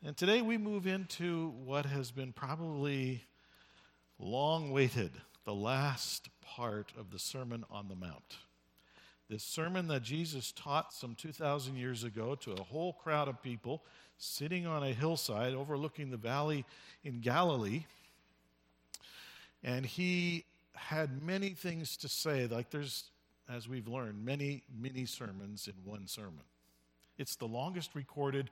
And today we move into what has been probably long waited, the last part of the Sermon on the Mount. This sermon that Jesus taught some 2,000 years ago to a whole crowd of people sitting on a hillside overlooking the valley in Galilee. And he had many things to say, like there's, as we've learned, many mini sermons in one sermon. It's the longest recorded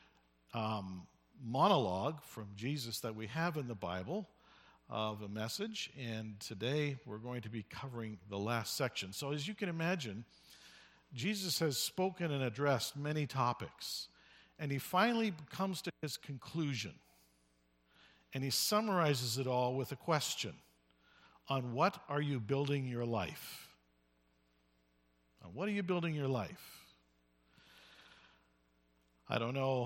monologue from Jesus that we have in the Bible of a message, and today we're going to be covering the last section. So as you can imagine, Jesus has spoken and addressed many topics, and he finally comes to his conclusion, and he summarizes it all with a question: on what are you building your life? On what are you building your life? I don't know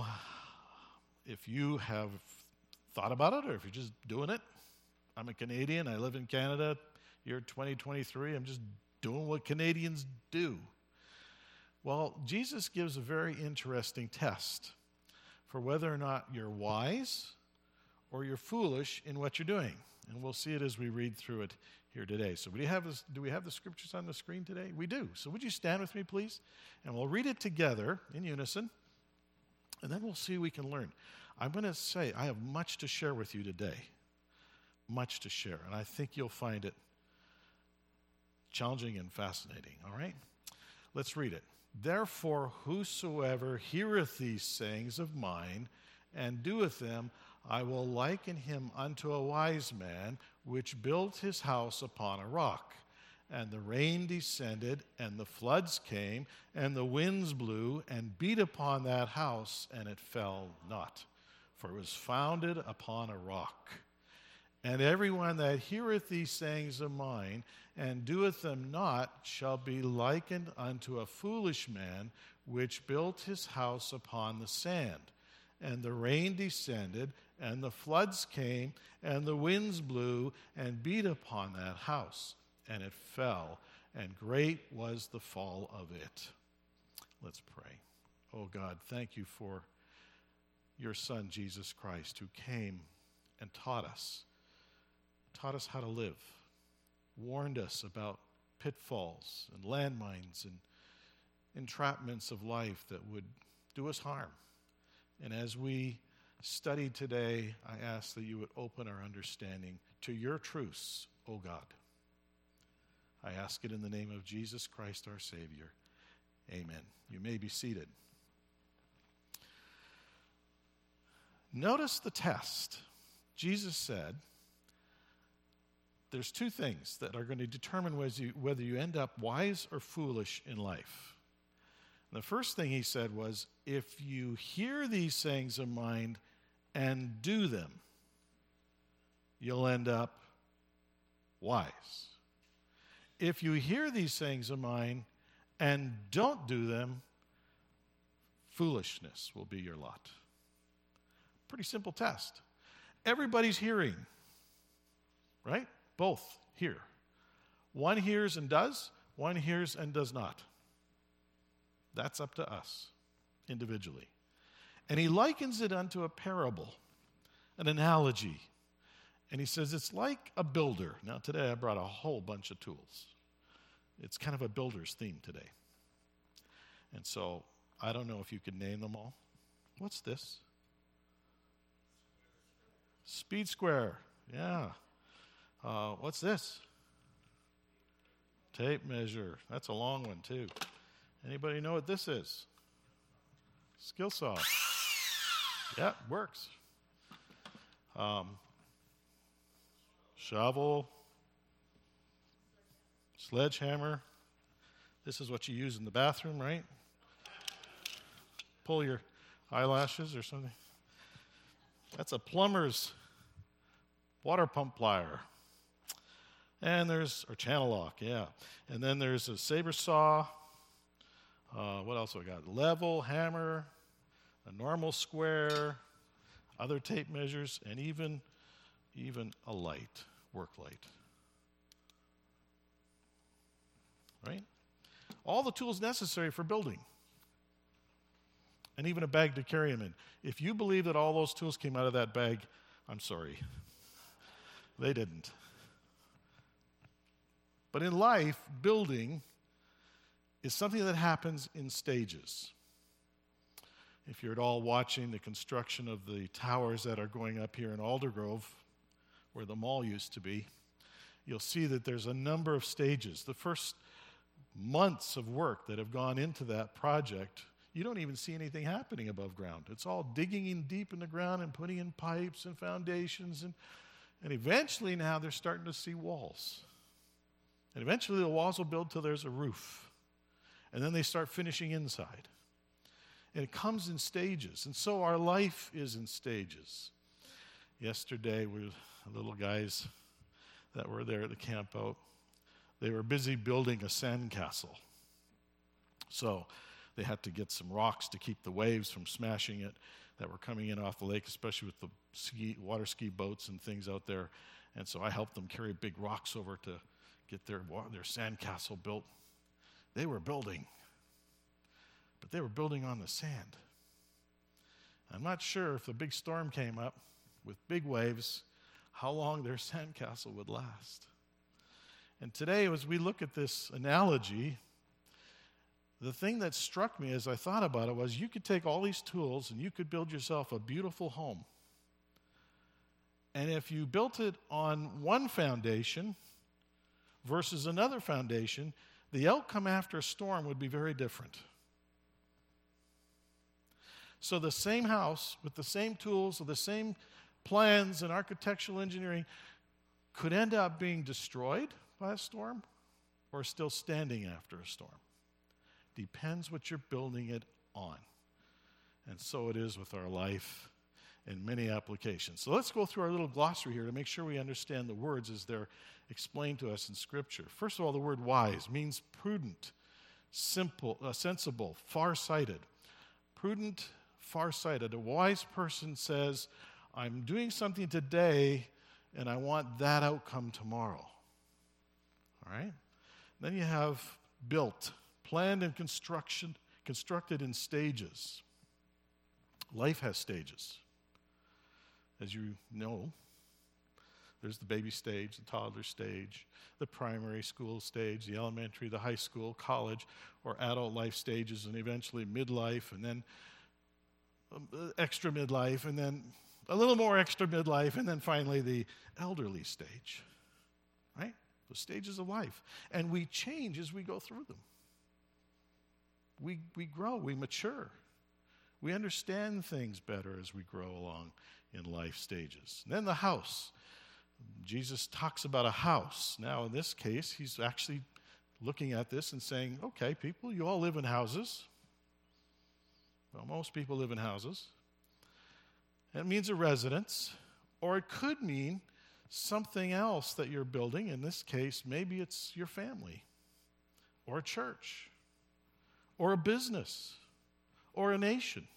if you have thought about it or if you're just doing it. I'm a Canadian. I live in Canada. Year 2023. I'm just doing what Canadians do. Well, Jesus gives a very interesting test for whether or not you're wise or you're foolish in what you're doing. And we'll see it as we read through it here today. So do we have the scriptures on the screen today? We do. So would you stand with me, please? And we'll read it together in unison. And then we'll see what we can learn. I'm going to say I have much to share with you today. Much to share. And I think you'll find it challenging and fascinating. All right? Let's read it. Therefore, whosoever heareth these sayings of mine and doeth them, I will liken him unto a wise man, which built his house upon a rock. And the rain descended, and the floods came, and the winds blew, and beat upon that house, and it fell not, for it was founded upon a rock. And everyone that heareth these sayings of mine, and doeth them not, shall be likened unto a foolish man, which built his house upon the sand. And the rain descended, and the floods came, and the winds blew, and beat upon that house. And it fell, and great was the fall of it. Let's pray. Oh God, thank you for your Son, Jesus Christ, who came and taught us how to live, warned us about pitfalls and landmines and entrapments of life that would do us harm. And as we study today, I ask that you would open our understanding to your truths, O God. I ask it in the name of Jesus Christ, our Savior. Amen. You may be seated. Notice the test. Jesus said there's two things that are going to determine whether you end up wise or foolish in life. And the first thing he said was, if you hear these sayings of mine and do them, you'll end up wise. If you hear these sayings of mine and don't do them, foolishness will be your lot. Pretty simple test. Everybody's hearing, right? Both hear. One hears and does, one hears and does not. That's up to us individually. And he likens it unto a parable, an analogy. And he says it's like a builder. Now today I brought a whole bunch of tools. It's kind of a builder's theme today. And so I don't know if you could name them all. What's this? Speed square. Yeah. What's this? Tape measure. That's a long one too. Anybody know what this is? Skill saw. Yeah, works. Shovel. Sledgehammer. This is what you use in the bathroom, right? Pull your eyelashes or something. That's a plumber's water pump plier. And there's, or channel lock, yeah. And then there's a saber saw. What else have we got? Level, hammer, a normal square, other tape measures, and even a light, work light. Right? All the tools necessary for building. and even a bag to carry them in. If you believe that all those tools came out of that bag, I'm sorry. They didn't. But in life, building is something that happens in stages. If you're at all watching the construction of the towers that are going up here in Aldergrove, where the mall used to be, you'll see that there's a number of stages. The first months of work that have gone into that project, you don't even see anything happening above ground. It's all digging in deep in the ground and putting in pipes and foundations, and eventually now they're starting to see walls. And eventually the walls will build till there's a roof. And then they start finishing inside. And it comes in stages. And so our life is in stages. Yesterday, we the little guys that were there at the camp out, they were busy building a sandcastle. So they had to get some rocks to keep the waves from smashing it that were coming in off the lake, especially with the water ski boats and things out there. And so I helped them carry big rocks over to get their sandcastle built. They were building, but they were building on the sand. I'm not sure if a big storm came up with big waves, how long their sandcastle would last. And today, as we look at this analogy, the thing that struck me as I thought about it was you could take all these tools and you could build yourself a beautiful home. And if you built it on one foundation versus another foundation, the outcome after a storm would be very different. So the same house with the same tools, with the same plans and architectural engineering could end up being destroyed by a storm or still standing after a storm. Depends what you're building it on. And so it is with our life in many applications. So let's go through our little glossary here to make sure we understand the words as they're explained to us in Scripture. First of all, the word wise means prudent, simple, sensible, far-sighted. Prudent, far-sighted. A wise person says, I'm doing something today and I want that outcome tomorrow. All right? Then you have built, planned and constructed in stages. Life has stages. As you know, there's the baby stage, the toddler stage, the primary school stage, the elementary, the high school, college, or adult life stages, and eventually midlife, and then extra midlife, and then a little more extra midlife, and then finally the elderly stage, right? The stages of life. And we change as we go through them. We grow, we mature. We understand things better as we grow along in life stages. And then the house. Jesus talks about a house. Now, in this case, he's actually looking at this and saying, okay, people, you all live in houses. Well, most people live in houses. It means a residence, or it could mean something else that you're building. In this case, maybe it's your family, or a church, or a business, or a nation.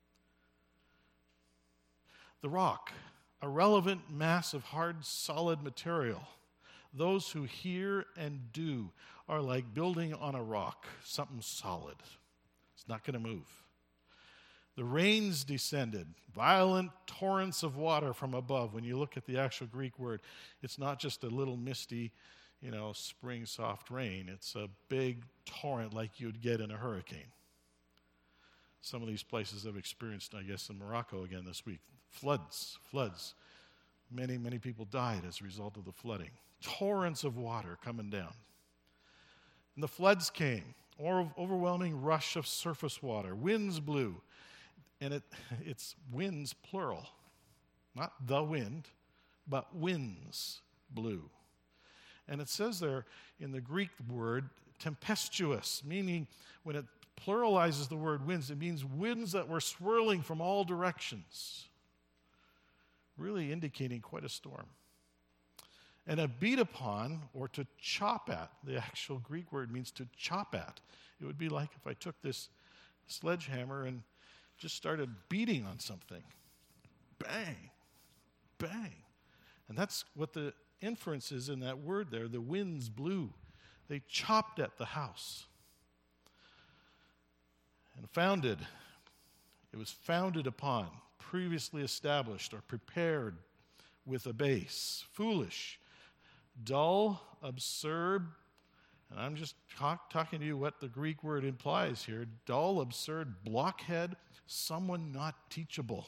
The rock, a relevant mass of hard, solid material. Those who hear and do are like building on a rock, something solid. It's not going to move. The rains descended, violent torrents of water from above. When you look at the actual Greek word, it's not just a little misty, spring soft rain. It's a big torrent like you'd get in a hurricane. Some of these places have experienced, I guess, in Morocco again this week, floods. Many, many people died as a result of the flooding. Torrents of water coming down. And the floods came, overwhelming rush of surface water. Winds blew. And it's winds, plural. Not the wind, but winds blew. And it says there in the Greek word, tempestuous, meaning when it pluralizes the word winds, it means winds that were swirling from all directions, really indicating quite a storm. And a beat upon, or to chop at, the actual Greek word means to chop at. It would be like if I took this sledgehammer and just started beating on something. Bang, bang. And that's what the inference is in that word there. The winds blew. They chopped at the house. And founded, It was founded upon, previously established, or prepared with a base. Foolish, dull, absurd, and I'm just talking to you what the Greek word implies here. Dull, absurd, blockhead, someone not teachable.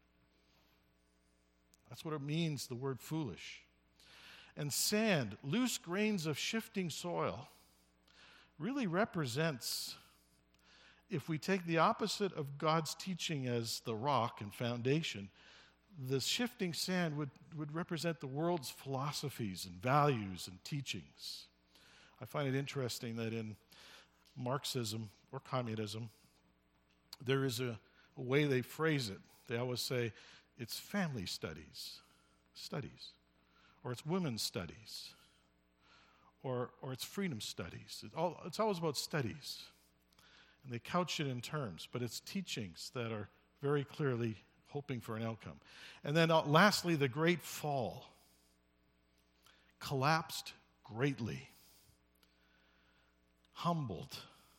That's what it means, the word foolish. And sand, loose grains of shifting soil, really represents, if we take the opposite of God's teaching as the rock and foundation, the shifting sand would represent the world's philosophies and values and teachings. I find it interesting that in Marxism or communism, there is a way they phrase it. They always say it's family studies, or it's women's studies, or it's freedom studies. It's always about studies. And they couch it in terms, but it's teachings that are very clearly hoping for an outcome. And then lastly, the great fall. Collapsed greatly. Humbled.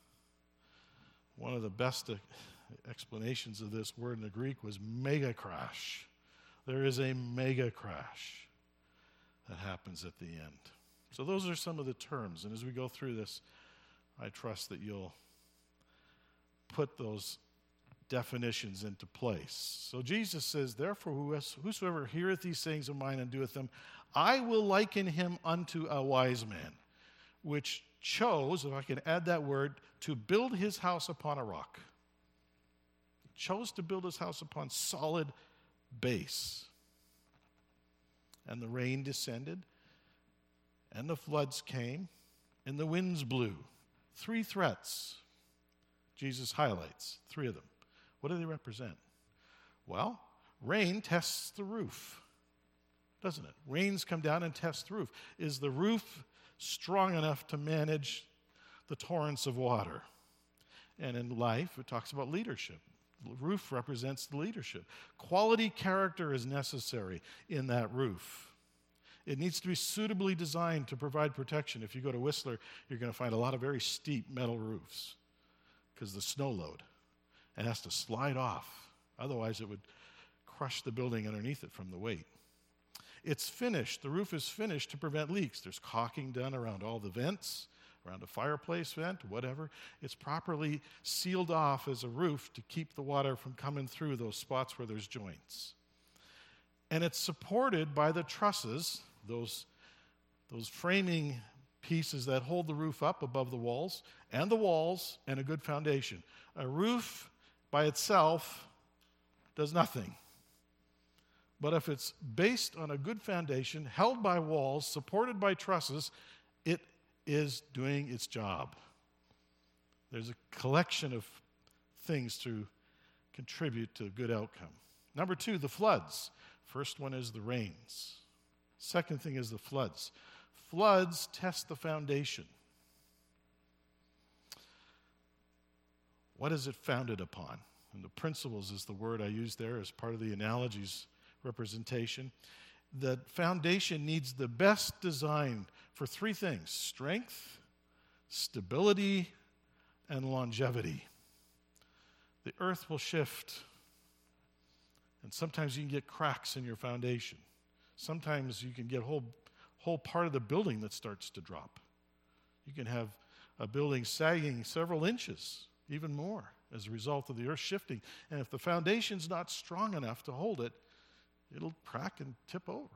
One of the best explanations of this word in the Greek was mega crash. There is a mega crash that happens at the end. So those are some of the terms. And as we go through this, I trust that you'll put those definitions into place. So Jesus says, therefore, whosoever heareth these sayings of mine and doeth them, I will liken him unto a wise man, which chose, if I can add that word, to build his house upon a rock. He chose to build his house upon solid base. And the rain descended, and the floods came, and the winds blew. 3 threats. Jesus highlights 3 of them. What do they represent? Well, rain tests the roof, doesn't it? Rains come down and test the roof. Is the roof strong enough to manage the torrents of water? And in life, it talks about leadership. The roof represents the leadership. Quality character is necessary in that roof. It needs to be suitably designed to provide protection. If you go to Whistler, you're going to find a lot of very steep metal roofs because the snow load. It has to slide off. Otherwise, it would crush the building underneath it from the weight. It's finished. The roof is finished to prevent leaks. There's caulking done around all the vents, around a fireplace vent, whatever. It's properly sealed off as a roof to keep the water from coming through those spots where there's joints. And it's supported by the trusses, those framing pieces that hold the roof up above the walls, and a good foundation. A roof by itself does nothing. But if it's based on a good foundation, held by walls, supported by trusses, it is doing its job. There's a collection of things to contribute to a good outcome. Number 2, the floods. First one is the rains. Second thing is the floods. Floods test the foundation. What is it founded upon? And the principles is the word I use there as part of the analogies representation. The foundation needs the best design for 3 things: strength, stability, and longevity. The earth will shift, and sometimes you can get cracks in your foundation. Sometimes you can get a whole part of the building that starts to drop. You can have a building sagging several inches, even more, as a result of the earth shifting. And if the foundation's not strong enough to hold it, it'll crack and tip over.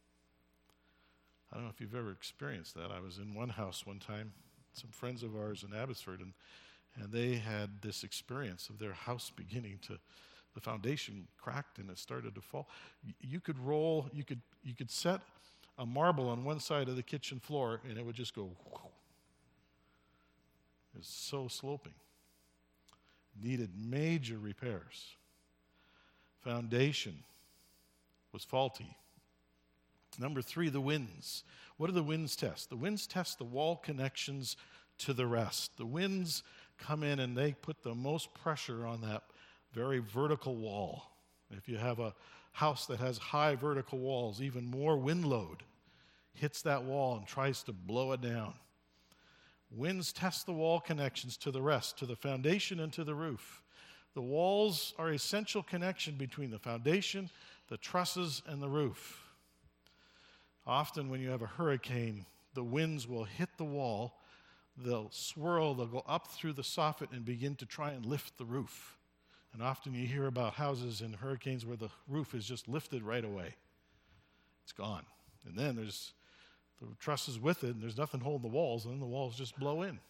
I don't know if you've ever experienced that. I was in one house one time, some friends of ours in Abbotsford, and they had this experience of their house beginning to, the foundation cracked and it started to fall. You could set a marble on one side of the kitchen floor and it would just go whoosh. It was so sloping. Needed major repairs. Foundation was faulty. Number 3, the winds. What do the winds test? The winds test the wall connections to the rest. The winds come in and they put the most pressure on that very vertical wall. If you have a house that has high vertical walls, even more wind load hits that wall and tries to blow it down. Winds test the wall connections to the rest, to the foundation and to the roof. The walls are an essential connection between the foundation, the trusses, and the roof. Often when you have a hurricane, the winds will hit the wall, they'll swirl, they'll go up through the soffit and begin to try and lift the roof. And often you hear about houses in hurricanes where the roof is just lifted right away. It's gone. And then there's the trusses with it, and there's nothing holding the walls, and then the walls just blow in.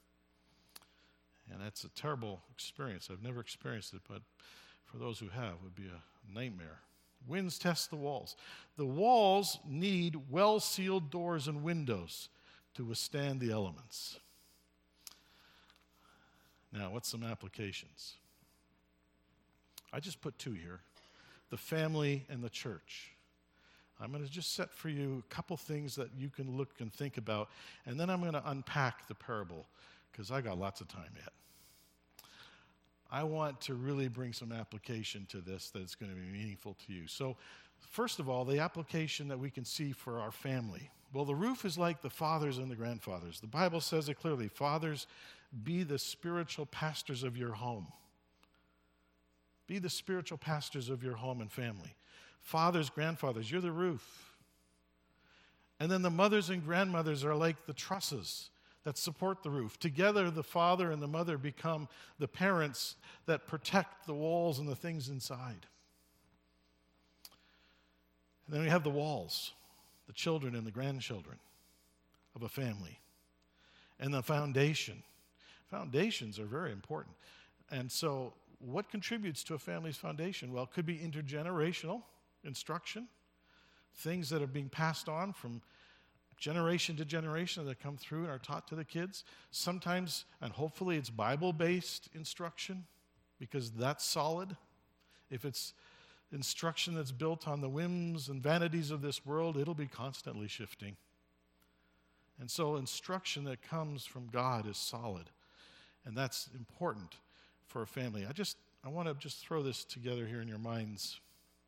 And that's a terrible experience. I've never experienced it, but for those who have, it would be a nightmare. Winds test the walls. The walls need well-sealed doors and windows to withstand the elements. Now, what's some applications? I just put two here, the family and the church. I'm going to just set for you a couple things that you can look and think about, and then I'm going to unpack the parable, because I got lots of time yet. I want to really bring some application to this that's going to be meaningful to you. So, first of all, the application that we can see for our family. Well, the roof is like the fathers and the grandfathers. The Bible says it clearly, fathers, be the spiritual pastors of your home. Be the spiritual pastors of your home and family. Fathers, grandfathers, you're the roof. And then the mothers and grandmothers are like the trusses that support the roof. Together, the father and the mother become the parents that protect the walls and the things inside. And then we have the walls, the children and the grandchildren of a family. And the foundation. Foundations are very important. And so, what contributes to a family's foundation? Well, it could be intergenerational instruction, things that are being passed on from generation to generation that come through and are taught to the kids. Sometimes, and hopefully, it's Bible-based instruction, because that's solid. If it's instruction that's built on the whims and vanities of this world, it'll be constantly shifting. And so instruction that comes from God is solid, and that's important for a family. I want to just throw this together here in your minds,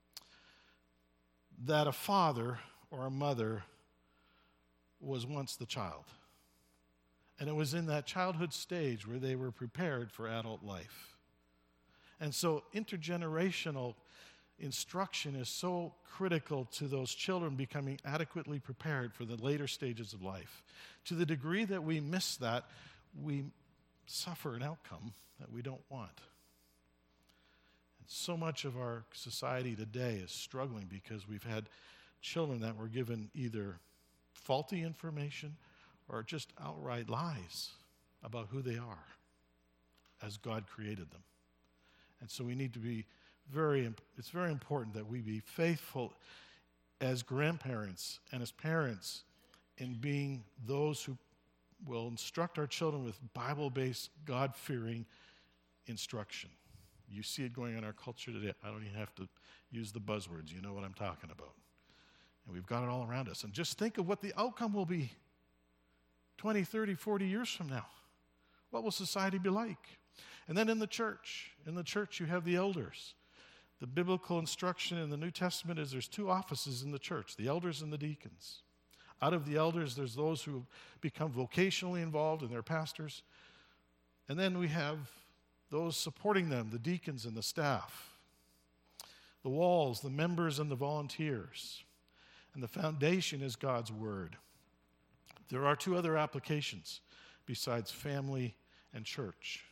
that a father or a mother was once the child. And it was in that childhood stage where they were prepared for adult life. And so intergenerational instruction is so critical to those children becoming adequately prepared for the later stages of life. To the degree that we miss that, we suffer an outcome that we don't want. And so much of our society today is struggling because we've had children that were given either faulty information or just outright lies about who they are as God created them. And so we need to be it's very important that we be faithful as grandparents and as parents in being those who will instruct our children with Bible-based, God-fearing instruction. You see it going on in our culture today. I don't even have to use the buzzwords. You know what I'm talking about. And we've got it all around us. And just think of what the outcome will be 20, 30, 40 years from now. What will society be like? And then in the church you have the elders. The biblical instruction in the New Testament is there's two offices in the church, the elders and the deacons. Out of the elders, there's those who become vocationally involved and they're pastors. And then we have those supporting them, the deacons and the staff. The walls, the members and the volunteers. And the foundation is God's Word. There are two other applications besides family and church.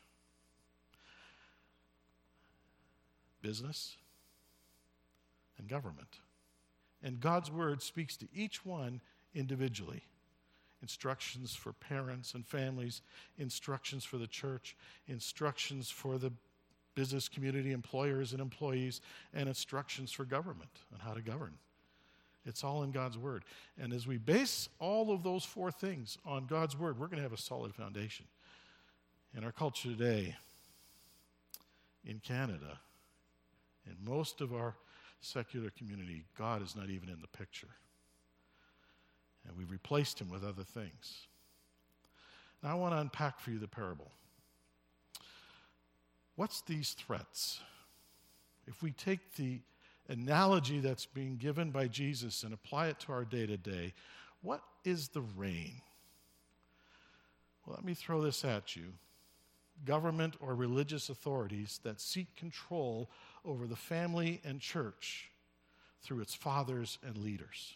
Business and government. And God's Word speaks to each one individually. Instructions for parents and families, instructions for the church, instructions for the business community, employers and employees, and instructions for government on how to govern. It's all in God's Word. And as we base all of those four things on God's Word, we're going to have a solid foundation. In our culture today, in Canada, in most of our secular community, God is not even in the picture. And we've replaced him with other things. Now I want to unpack for you the parable. What's these threats? If we take the analogy that's being given by Jesus and apply it to our day-to-day, what is the rain? Well, let me throw this at you. government or religious authorities that seek control over the family and church through its fathers and leaders.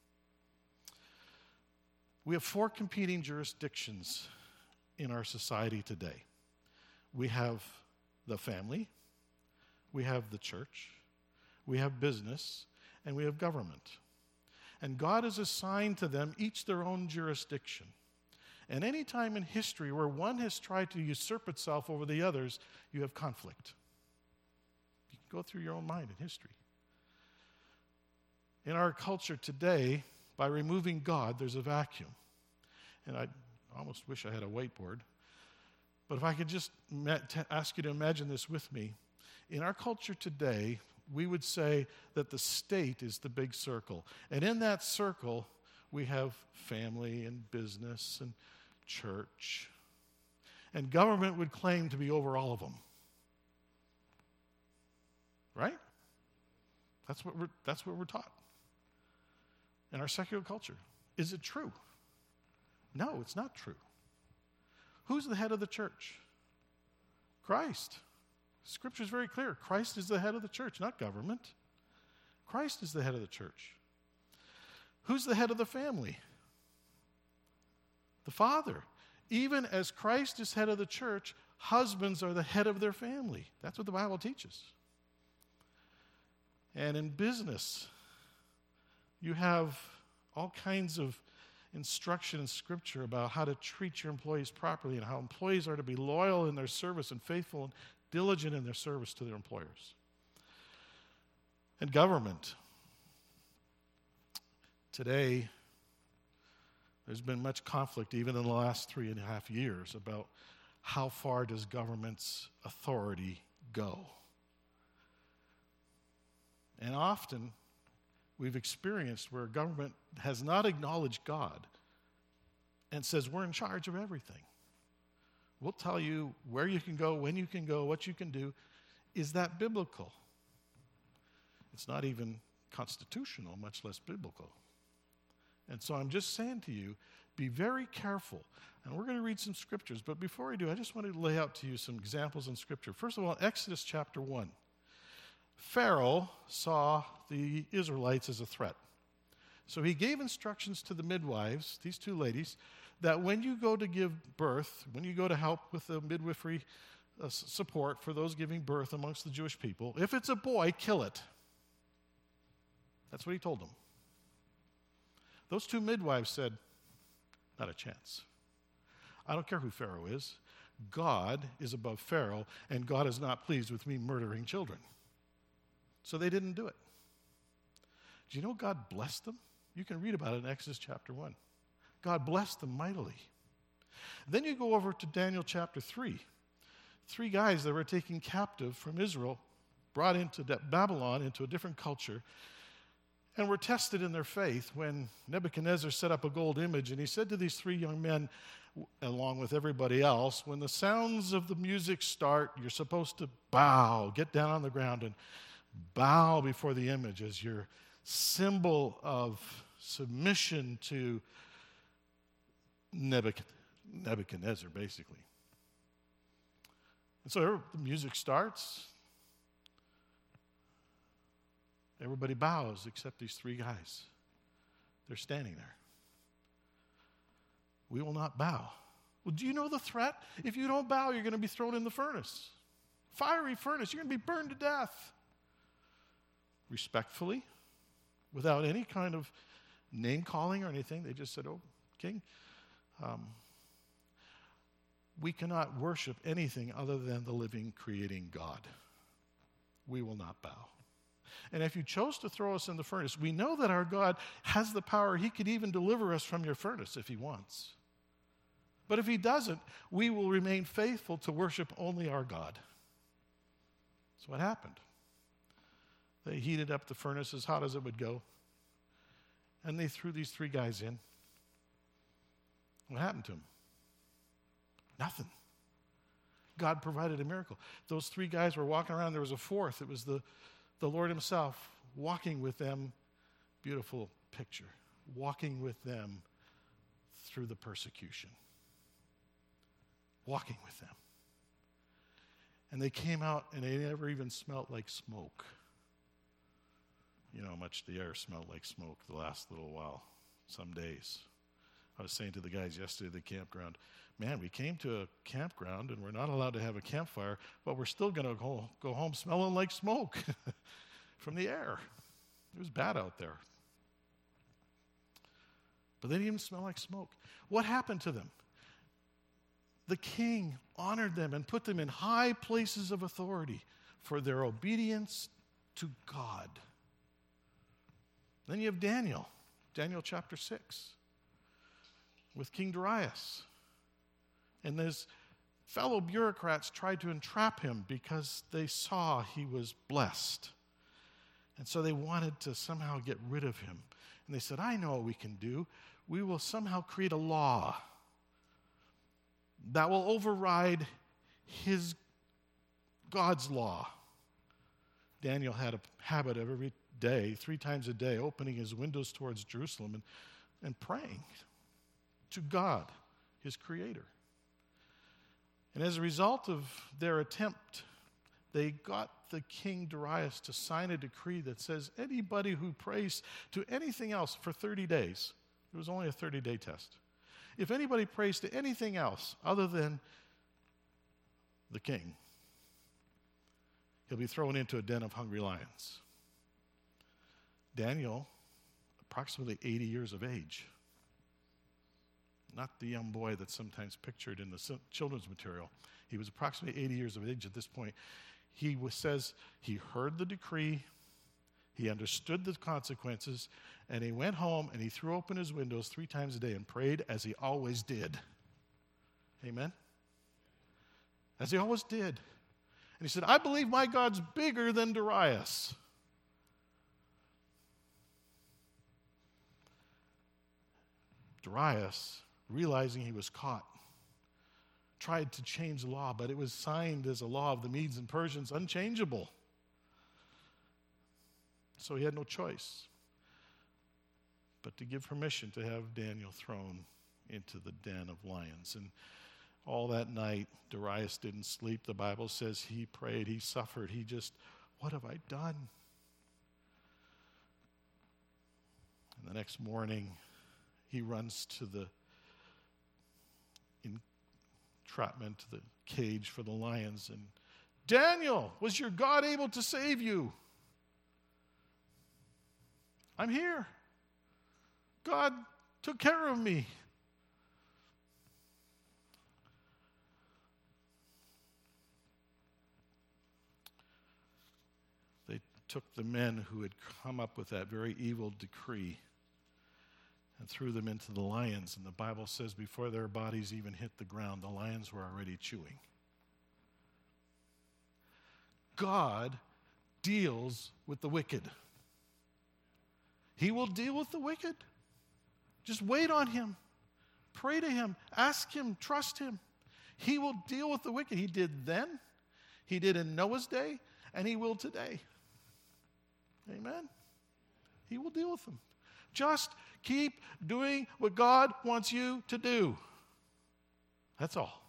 We have 4 competing jurisdictions in our society today. We have the family, we have the church, we have business, and we have government. And God has assigned to them each their own jurisdiction. And any time in history where one has tried to usurp itself over the others, you have conflict. You can go through your own mind in history. In our culture today, by removing God, there's a vacuum. And I almost wish I had a whiteboard. But if I could just ask you to imagine this with me. In our culture today, we would say that the state is the big circle. And in that circle, we have family and business and church. And government would claim to be over all of them. Right? That's what we're taught in our secular culture. Is it true? No, it's not true. Who's the head of the church? Christ. Scripture is very clear. Christ is the head of the church, not government. Christ is the head of the church. Who's the head of the family? The father. Even as Christ is head of the church, husbands are the head of their family. That's what the Bible teaches. And in business, you have all kinds of instruction in Scripture about how to treat your employees properly and how employees are to be loyal in their service and faithful and diligent in their service to their employers. And government. Today, there's been much conflict even in the last 3.5 years about how far does government's authority go. And often, we've experienced where government has not acknowledged God and says, we're in charge of everything. We'll tell you where you can go, when you can go, what you can do. Is that biblical? It's not even constitutional, much less biblical. And so I'm just saying to you, be very careful. And we're going to read some scriptures. But before I do, I just wanted to lay out to you some examples in Scripture. First of all, Exodus chapter 1. Pharaoh saw the Israelites as a threat. So he gave instructions to the midwives, these 2 ladies, that when you go to give birth, when you go to help with the midwifery support for those giving birth amongst the Jewish people, if it's a boy, kill it. That's what he told them. Those 2 midwives said, not a chance. I don't care who Pharaoh is. God is above Pharaoh, and God is not pleased with me murdering children. So they didn't do it. Do you know God blessed them? You can read about it in Exodus chapter 1. God blessed them mightily. Then you go over to Daniel chapter 3. 3 guys that were taken captive from Israel, brought into Babylon, into a different culture, and were tested in their faith when Nebuchadnezzar set up a gold image. And he said to these 3 young men, along with everybody else, when the sounds of the music start, you're supposed to bow, get down on the ground and bow before the image as your symbol of submission to Nebuchadnezzar, basically. And so the music starts. Everybody bows except these 3 guys. They're standing there. We will not bow. Well, do you know the threat? If you don't bow, you're going to be thrown in the furnace. Fiery furnace. You're going to be burned to death. Respectfully, without any kind of name calling or anything, they just said, oh, king, we cannot worship anything other than the living, creating God. We will not bow. And if you chose to throw us in the furnace, we know that our God has the power. He could even deliver us from your furnace if he wants. But if he doesn't, we will remain faithful to worship only our God. That's what happened. They heated up the furnace as hot as it would go, and they threw these 3 guys in. What happened to them? Nothing. God provided a miracle. Those 3 guys were walking around. There was a 4th. It was the Lord himself walking with them. Beautiful picture. Walking with them through the persecution. Walking with them. And they came out, and they never even smelled like smoke. You know how much the air smelled like smoke the last little while, some days. I was saying to the guys yesterday at the campground, man, we came to a campground, and we're not allowed to have a campfire, but we're still going to go home smelling like smoke from the air. It was bad out there. But they didn't even smell like smoke. What happened to them? The king honored them and put them in high places of authority for their obedience to God. Then you have Daniel chapter 6, with King Darius. And his fellow bureaucrats tried to entrap him because they saw he was blessed. And so they wanted to somehow get rid of him. And they said, I know what we can do. We will somehow create a law that will override God's law. Daniel had a habit of every day, 3 times a day, opening his windows towards Jerusalem and praying to God, his creator. And as a result of their attempt, they got the king Darius to sign a decree that says anybody who prays to anything else for 30 days, it was only a 30-day test. If anybody prays to anything else other than the king, he'll be thrown into a den of hungry lions. Daniel, approximately 80 years of age, not the young boy that's sometimes pictured in the children's material. He was approximately 80 years of age at this point. Says he heard the decree, he understood the consequences, and he went home and he threw open his windows 3 times a day and prayed as he always did. Amen? As he always did. And he said, I believe my God's bigger than Darius. Darius, realizing he was caught, tried to change the law, but it was signed as a law of the Medes and Persians, unchangeable. So he had no choice but to give permission to have Daniel thrown into the den of lions. And all that night, Darius didn't sleep. The Bible says he prayed, he suffered. What have I done? And the next morning, he runs to the entrapment, to the cage for the lions. And Daniel, was your God able to save you? I'm here. God took care of me. They took the men who had come up with that very evil decree and threw them into the lions. And the Bible says before their bodies even hit the ground, the lions were already chewing. God deals with the wicked. He will deal with the wicked. Just wait on him. Pray to him. Ask him. Trust him. He will deal with the wicked. He did then. He did in Noah's day. And he will today. Amen? He will deal with them. Just keep doing what God wants you to do. That's all.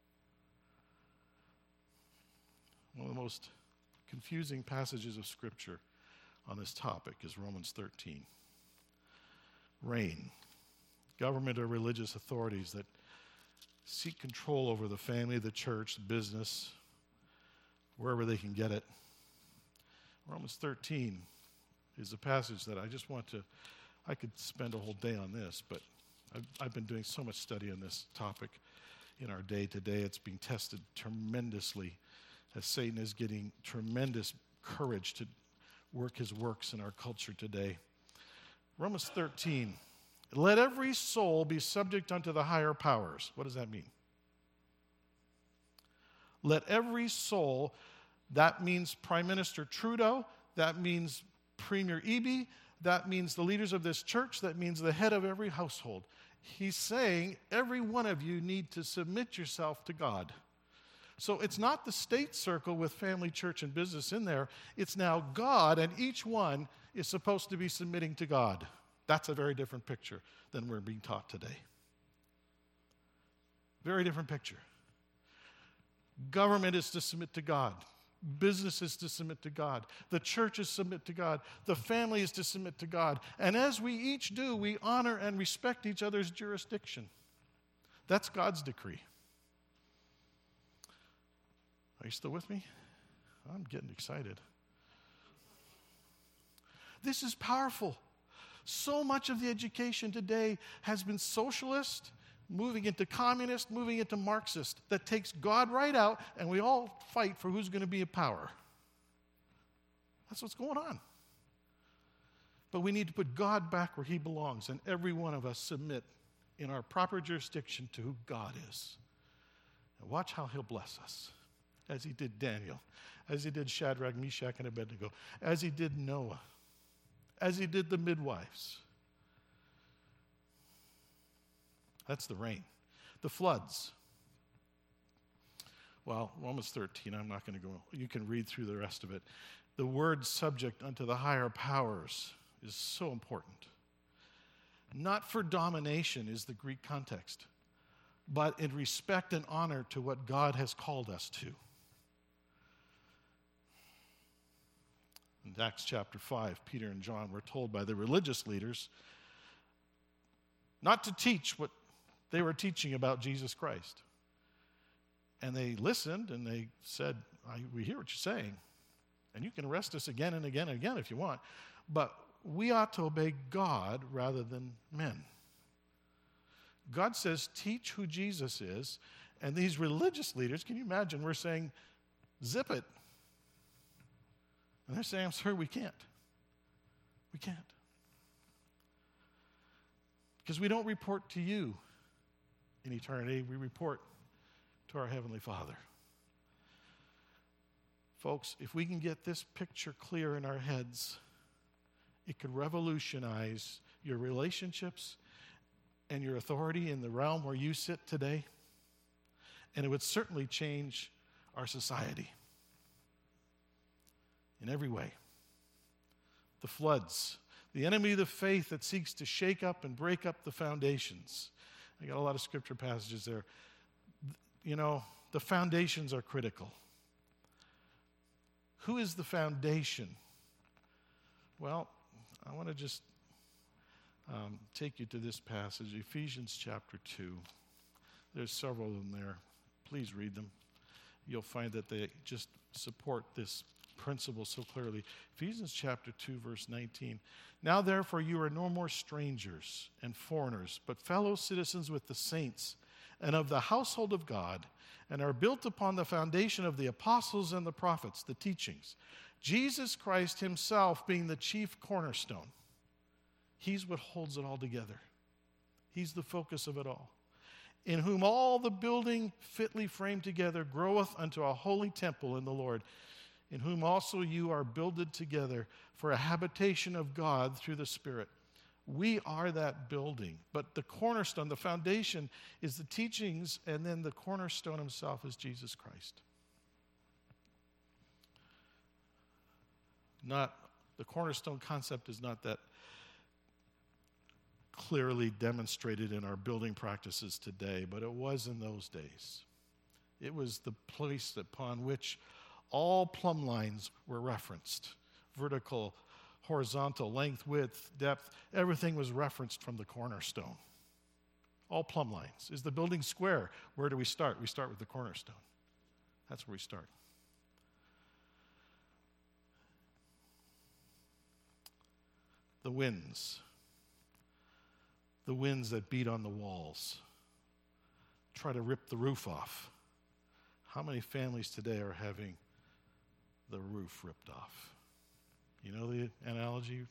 One of the most confusing passages of Scripture on this topic is Romans 13. Reign. Government or religious authorities that seek control over the family, the church, business, wherever they can get it. Romans 13 is a passage that I could spend a whole day on this, but I've been doing so much study on this topic in our day today. It's being tested tremendously as Satan is getting tremendous courage to work his works in our culture today. Romans 13, let every soul be subject unto the higher powers. What does that mean? Let every soul, that means Prime Minister Trudeau, that means Premier Eby, that means the leaders of this church, that means the head of every household. He's saying every one of you need to submit yourself to God. So it's not the state circle with family, church, and business in there. It's now God, and each one is supposed to be submitting to God. That's a very different picture than we're being taught today. Very different picture. Government is to submit to God. Business is to submit to God. The church is to submit to God. The family is to submit to God. And as we each do, we honor and respect each other's jurisdiction. That's God's decree. Are you still with me? I'm getting excited. This is powerful. So much of the education today has been socialist, moving into communist, moving into Marxist, that takes God right out, and we all fight for who's going to be in power. That's what's going on. But we need to put God back where he belongs, and every one of us submit in our proper jurisdiction to who God is. And watch how he'll bless us, as he did Daniel, as he did Shadrach, Meshach, and Abednego, as he did Noah, as he did the midwives. That's the rain. The floods. Well, Romans 13, I'm not going to go. You can read through the rest of it. The word subject unto the higher powers is so important. Not for domination is the Greek context, but in respect and honor to what God has called us to. In Acts chapter 5, Peter and John were told by the religious leaders not to teach what they were teaching about Jesus Christ. And they listened and they said, we hear what you're saying, and you can arrest us again and again and again if you want, but we ought to obey God rather than men. God says, teach who Jesus is, and these religious leaders, can you imagine, we're saying, zip it. And they're saying, I'm sorry, we can't. We can't. Because we don't report to you in eternity, we report to our Heavenly Father. Folks, if we can get this picture clear in our heads, it could revolutionize your relationships and your authority in the realm where you sit today, and it would certainly change our society in every way. The floods, the enemy of the faith that seeks to shake up and break up the foundations. I got a lot of scripture passages there. You know, the foundations are critical. Who is the foundation? Well, I want to just take you to this passage, Ephesians chapter 2. There's several of them there. Please read them. You'll find that they just support this principle so clearly. Ephesians chapter 2, verse 19. Now therefore you are no more strangers and foreigners, but fellow citizens with the saints and of the household of God, and are built upon the foundation of the apostles and the prophets, the teachings. Jesus Christ himself being the chief cornerstone. He's what holds it all together. He's the focus of it all. In whom all the building fitly framed together groweth unto a holy temple in the Lord, in whom also you are builded together for a habitation of God through the Spirit. We are that building, but the cornerstone, the foundation, is the teachings, and then the cornerstone himself is Jesus Christ. The cornerstone concept is not that clearly demonstrated in our building practices today, but it was in those days. It was the place upon which all plumb lines were referenced. Vertical, horizontal, length, width, depth, everything was referenced from the cornerstone. All plumb lines. Is the building square? Where do we start? We start with the cornerstone. That's where we start. The winds that beat on the walls, try to rip the roof off. How many families today are having the roof ripped off? You know the analogy?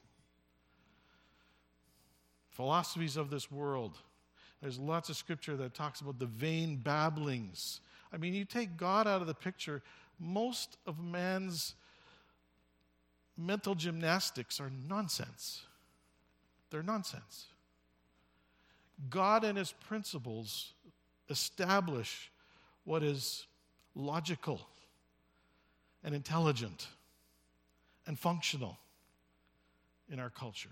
Philosophies of this world. There's lots of scripture that talks about the vain babblings. I mean, you take God out of the picture, most of man's mental gymnastics are nonsense. They're nonsense. God and his principles establish what is logical and intelligent and functional in our culture.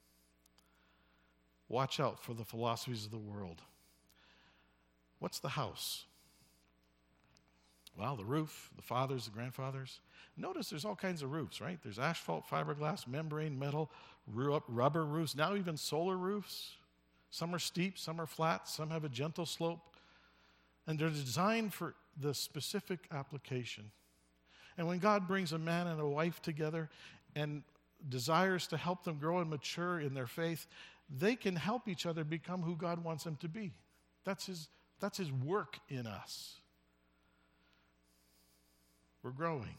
Watch out for the philosophies of the world. What's the house? Well, the roof, the fathers, the grandfathers. Notice there's all kinds of roofs, right? There's asphalt, fiberglass, membrane, metal, rubber roofs, now even solar roofs. Some are steep, some are flat, some have a gentle slope. And they're designed for the specific application. And when God brings a man and a wife together and desires to help them grow and mature in their faith, they can help each other become who God wants them to be. That's his work in us. We're growing.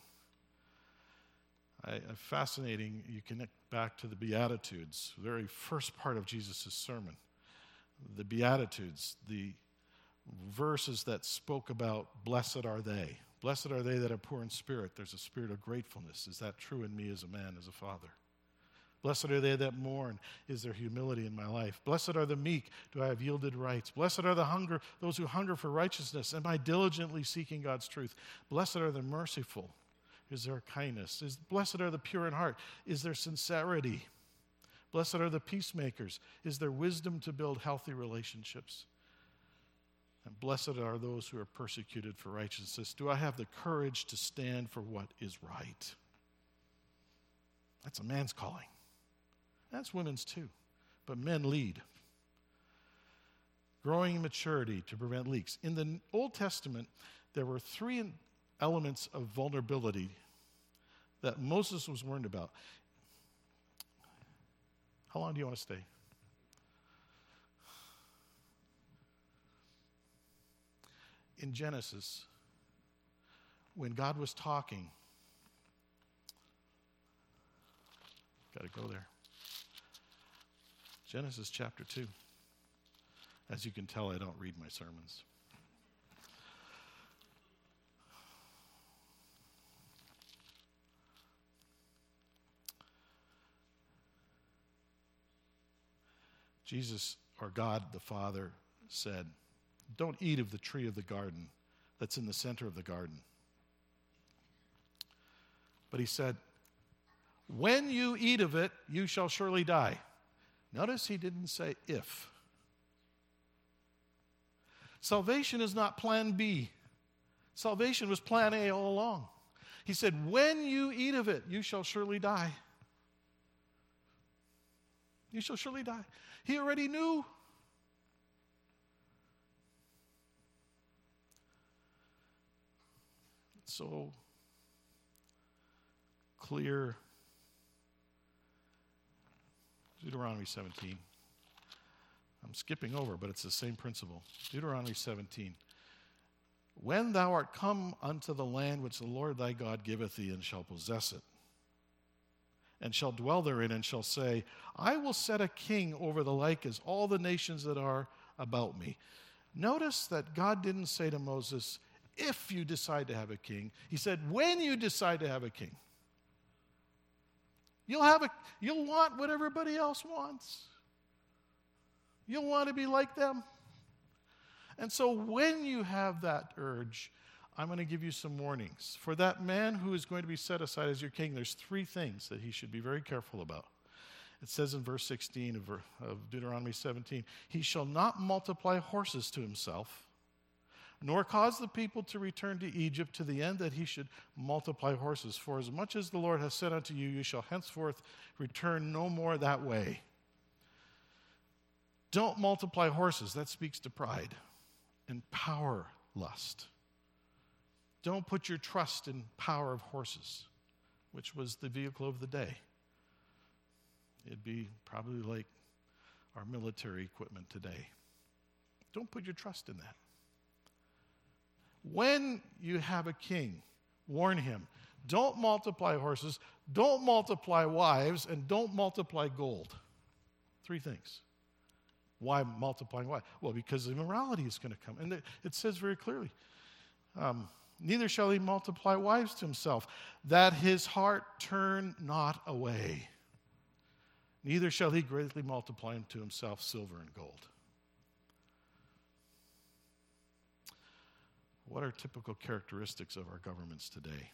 Fascinating, you connect back to the Beatitudes, the very first part of Jesus' sermon. The Beatitudes, the verses that spoke about blessed are they. Blessed are they that are poor in spirit. There's a spirit of gratefulness. Is that true in me as a man, as a father? Blessed are they that mourn. Is there humility in my life? Blessed are the meek. Do I have yielded rights? Blessed are those who hunger for righteousness. Am I diligently seeking God's truth? Blessed are the merciful. Is there kindness? Blessed are the pure in heart. Is there sincerity? Blessed are the peacemakers. Is there wisdom to build healthy relationships? And blessed are those who are persecuted for righteousness. Do I have the courage to stand for what is right? That's a man's calling. That's women's too. But men lead. Growing in maturity to prevent leaks. In the Old Testament, there were 3 elements of vulnerability that Moses was warned about. How long do you want to stay? In Genesis, when God was talking, got to go there. Genesis chapter 2. As you can tell, I don't read my sermons. Jesus, or God the Father, said, don't eat of the tree of the garden that's in the center of the garden. But he said, when you eat of it, you shall surely die. Notice he didn't say if. Salvation is not plan B. Salvation was plan A all along. He said, when you eat of it, you shall surely die. You shall surely die. He already knew. It's so clear. Deuteronomy 17. I'm skipping over, but it's the same principle. Deuteronomy 17. When thou art come unto the land which the Lord thy God giveth thee, and shall possess it, and shall dwell therein, and shall say, I will set a king over the like as all the nations that are about me. Notice that God didn't say to Moses, if you decide to have a king. He said, when you decide to have a king. You'll want what everybody else wants. You'll want to be like them. And so when you have that urge, I'm going to give you some warnings. For that man who is going to be set aside as your king, there's 3 things that he should be very careful about. It says in verse 16 of Deuteronomy 17, he shall not multiply horses to himself, nor cause the people to return to Egypt to the end that he should multiply horses. For as much as the Lord has said unto you, you shall henceforth return no more that way. Don't multiply horses. That speaks to pride and power lust. Don't put your trust in power of horses, which was the vehicle of the day. It'd be probably like our military equipment today. Don't put your trust in that. When you have a king, warn him. Don't multiply horses, don't multiply wives, and don't multiply gold. 3 things. Why multiplying why? Well, because immorality is going to come. And it says very clearly, neither shall he multiply wives to himself, that his heart turn not away. Neither shall he greatly multiply unto himself silver and gold. What are typical characteristics of our governments today?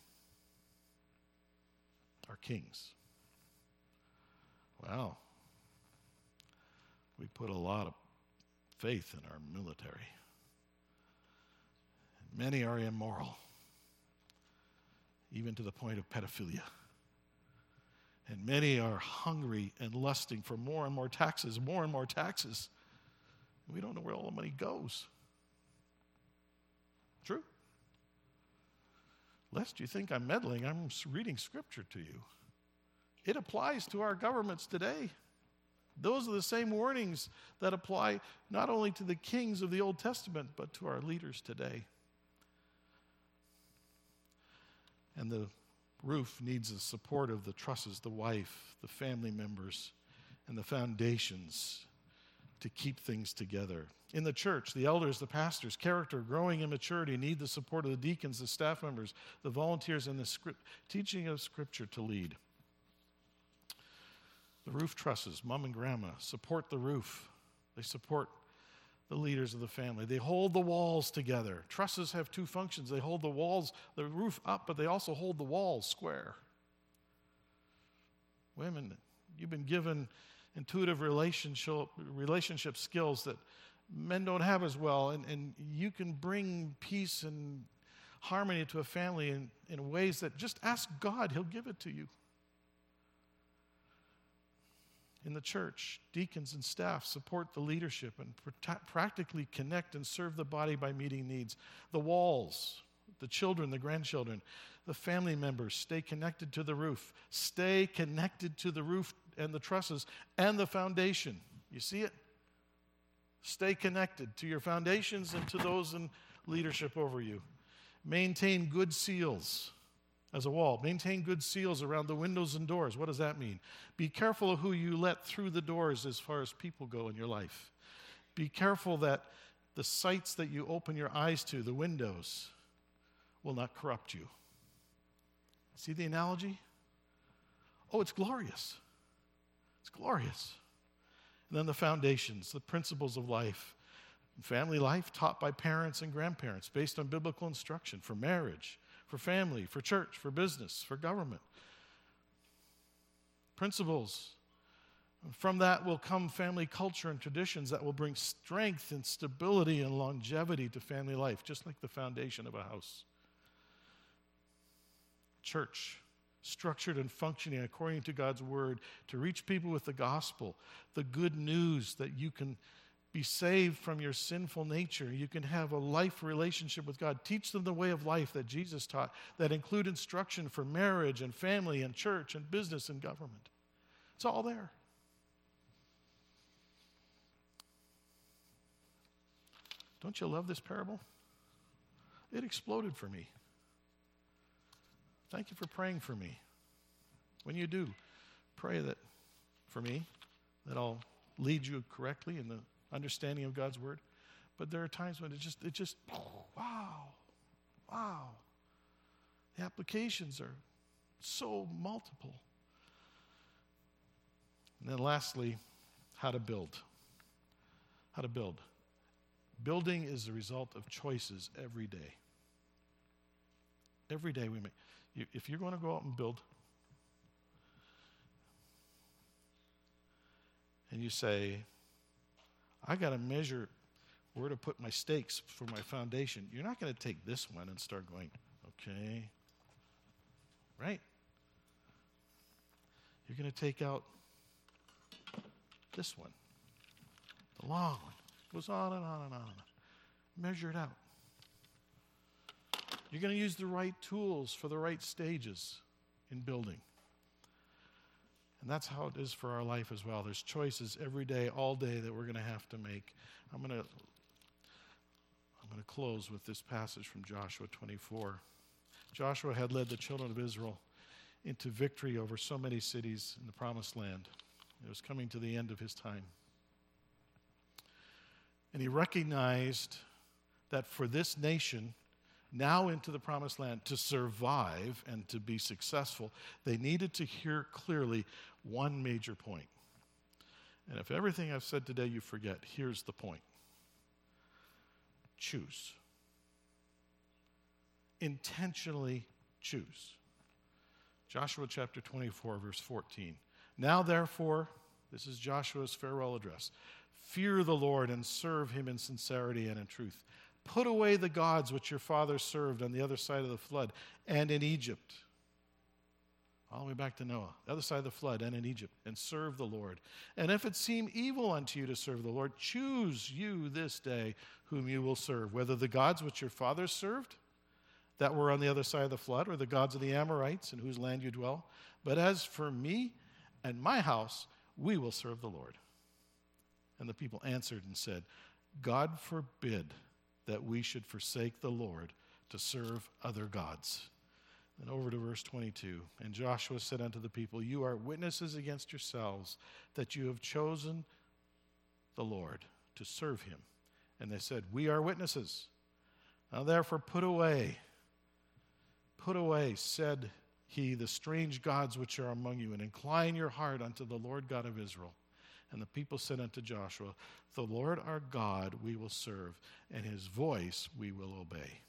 Our kings. Well, we put a lot of faith in our military. Many are immoral. even to the point of pedophilia. And many are hungry and lusting for more and more taxes, more and more taxes. We don't know where all the money goes. True? Lest you think I'm meddling, I'm reading Scripture to you. It applies to our governments today. Those are the same warnings that apply not only to the kings of the Old Testament, but to our leaders today. And the roof needs the support of the trusses, the wife, the family members, and the foundations to keep things together. In the church, the elders, the pastors, character, growing in maturity need the support of the deacons, the staff members, the volunteers, and the teaching of Scripture to lead. The roof trusses, mom and grandma, support the roof. They support the leaders of the family. They hold the walls together. Trusses have two functions. They hold the walls, the roof up, but they also hold the walls square. Women, you've been given intuitive relationship skills that men don't have as well, and you can bring peace and harmony to a family in ways that just ask God, He'll give it to you. In the church, deacons and staff support the leadership and practically connect and serve the body by meeting needs. The walls, the children, the grandchildren, the family members stay connected to the roof. Stay connected to the roof and the trusses and the foundation. You see it? Stay connected to your foundations and to those in leadership over you. Maintain good seals as a wall. Maintain good seals around the windows and doors. What does that mean? Be careful of who you let through the doors as far as people go in your life. Be careful that the sights that you open your eyes to, the windows, will not corrupt you. See the analogy? Oh, it's glorious. It's glorious. And then the foundations, the principles of life. Family life taught by parents and grandparents based on biblical instruction for marriage, for family, for church, for business, for government. Principles. From that will come family culture and traditions that will bring strength and stability and longevity to family life, just like the foundation of a house. Church, structured and functioning according to God's word to reach people with the gospel, the good news that you can be saved from your sinful nature. You can have a life relationship with God. Teach them the way of life that Jesus taught that include instruction for marriage and family and church and business and government. It's all there. Don't you love this parable? It exploded for me. Thank you for praying for me. When you do, pray that for me, that I'll lead you correctly in the understanding of God's word. But there are times when it just, wow. The applications are so multiple. And then lastly, how to build. How to build. Building is the result of choices every day. Every day we make. If you're going to go out and build, and you say, I got to measure where to put my stakes for my foundation, you're not going to take this one and start going, okay, right? You're going to take out this one, the long one. Goes on and on and on. Measure it out. You're going to use the right tools for the right stages in building. And that's how it is for our life as well. There's choices every day, all day that we're going to have to make. I'm going to close with this passage from Joshua 24. Joshua had led the children of Israel into victory over so many cities in the Promised Land. It was coming to the end of his time. And he recognized that for this nation, now into the Promised Land, to survive and to be successful, they needed to hear clearly one major point. And if everything I've said today you forget, here's the point. Choose. Intentionally choose. Joshua chapter 24, verse 14. Now therefore, this is Joshua's farewell address, fear the Lord and serve him in sincerity and in truth. Put away the gods which your fathers served on the other side of the flood and in Egypt. All the way back to Noah, the other side of the flood and in Egypt, and serve the Lord. And if it seem evil unto you to serve the Lord, choose you this day whom you will serve, whether the gods which your fathers served that were on the other side of the flood, or the gods of the Amorites in whose land you dwell. But as for me and my house, we will serve the Lord. And the people answered and said, God forbid that we should forsake the Lord to serve other gods. And over to verse 22. And Joshua said unto the people, you are witnesses against yourselves that you have chosen the Lord to serve him. And they said, we are witnesses. Now therefore put away, said he, the strange gods which are among you, and incline your heart unto the Lord God of Israel. And the people said unto Joshua, the Lord our God we will serve, and his voice we will obey.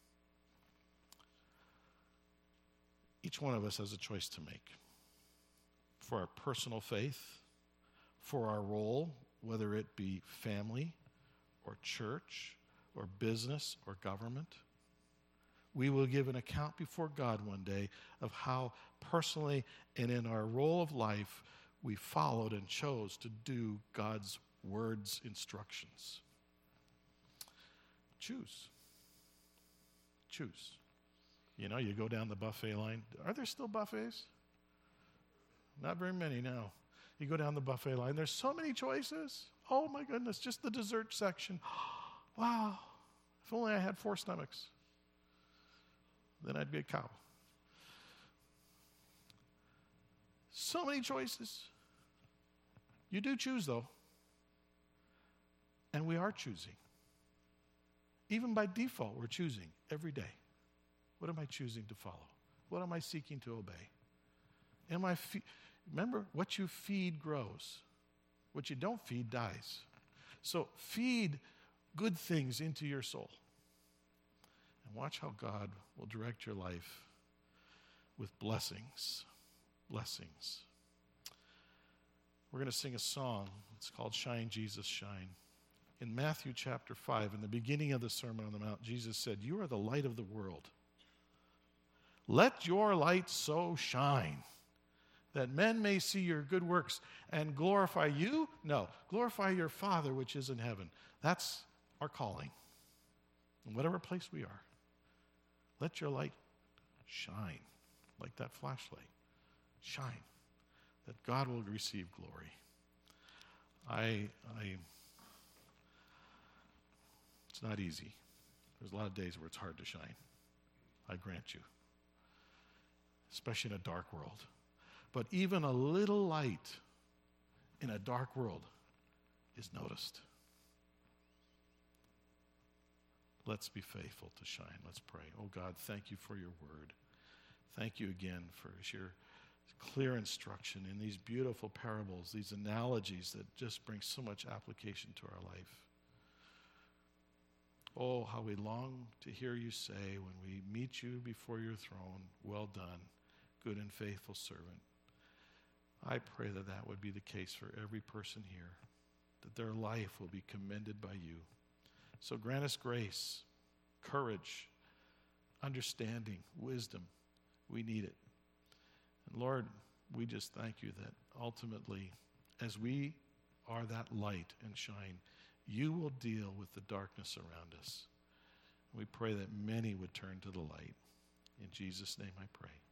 Each one of us has a choice to make for our personal faith, for our role, whether it be family or church or business or government. We will give an account before God one day of how personally and in our role of life we followed and chose to do God's word's instructions. Choose. Choose. You know, you go down the buffet line. Are there still buffets? Not very many now. You go down the buffet line. There's so many choices. Oh, my goodness, just the dessert section. Wow. If only I had 4 stomachs. Then I'd be a cow. So many choices. You do choose, though. And we are choosing. Even by default, we're choosing every day. What am I choosing to follow? What am I seeking to obey? Remember, what you feed grows. What you don't feed dies. So feed good things into your soul. And watch how God will direct your life with blessings. Blessings. We're going to sing a song. It's called Shine, Jesus, Shine. In Matthew chapter 5, in the beginning of the Sermon on the Mount, Jesus said, you are the light of the world. Let your light so shine that men may see your good works and glorify you? No, glorify your Father which is in heaven. That's our calling. In whatever place we are, let your light shine like that flashlight. Shine, that God will receive glory. It's not easy. There's a lot of days where it's hard to shine. I grant you. Especially in a dark world. But even a little light in a dark world is noticed. Let's be faithful to shine. Let's pray. Oh God, thank you for your word. Thank you again for your clear instruction in these beautiful parables, these analogies that just bring so much application to our life. Oh, how we long to hear you say when we meet you before your throne, well done, good and faithful servant. I pray that that would be the case for every person here, that their life will be commended by you. So grant us grace, courage, understanding, wisdom. We need it. And Lord, we just thank you that ultimately, as we are that light and shine, you will deal with the darkness around us. We pray that many would turn to the light. In Jesus' name I pray.